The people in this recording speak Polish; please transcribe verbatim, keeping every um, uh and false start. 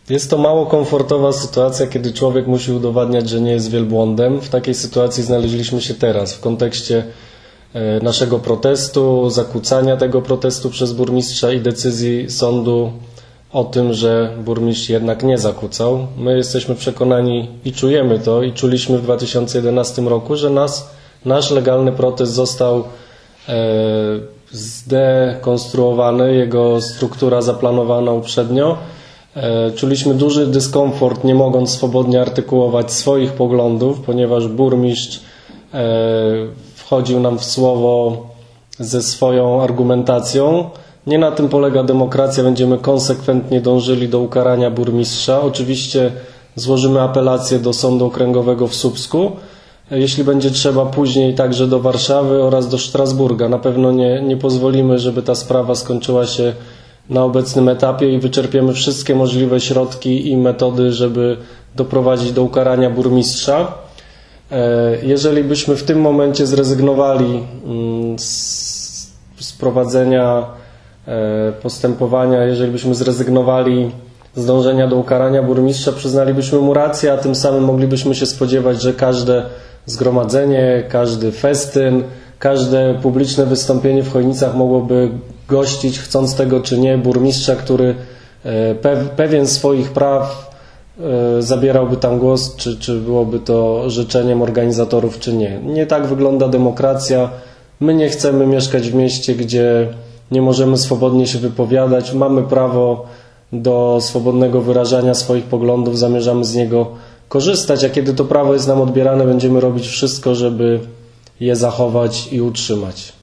Jest to mało komfortowa sytuacja, kiedy człowiek musi udowadniać, że nie jest wielbłądem. W takiej sytuacji znaleźliśmy się teraz, w kontekście naszego protestu, zakłócania tego protestu przez burmistrza i decyzji sądu o tym, że burmistrz jednak nie zakłócał. My jesteśmy przekonani i czujemy to i czuliśmy w dwa tysiące jedenastym roku, że nas, nasz legalny protest został e, zdekonstruowany, jego struktura zaplanowana uprzednio. E, czuliśmy duży dyskomfort, nie mogąc swobodnie artykułować swoich poglądów, ponieważ burmistrz e, wchodził nam w słowo ze swoją argumentacją. Nie na tym polega demokracja, będziemy konsekwentnie dążyli do ukarania burmistrza. Oczywiście złożymy apelację do Sądu Okręgowego w Słupsku, jeśli będzie trzeba później także do Warszawy oraz do Strasburga. Na pewno nie, nie pozwolimy, żeby ta sprawa skończyła się na obecnym etapie i wyczerpiemy wszystkie możliwe środki i metody, żeby doprowadzić do ukarania burmistrza. Jeżeli byśmy w tym momencie zrezygnowali z, z prowadzenia postępowania, jeżeli byśmy zrezygnowali z dążenia do ukarania burmistrza, przyznalibyśmy mu rację, a tym samym moglibyśmy się spodziewać, że każde zgromadzenie, każdy festyn, każde publiczne wystąpienie w Chojnicach mogłoby gościć, chcąc tego czy nie, burmistrza, który pewien swoich praw zabierałby tam głos, czy, czy byłoby to życzeniem organizatorów, czy nie. Nie tak wygląda demokracja. My nie chcemy mieszkać w mieście, gdzie nie możemy swobodnie się wypowiadać. Mamy prawo do swobodnego wyrażania swoich poglądów, zamierzamy z niego korzystać, a kiedy to prawo jest nam odbierane, będziemy robić wszystko, żeby je zachować i utrzymać.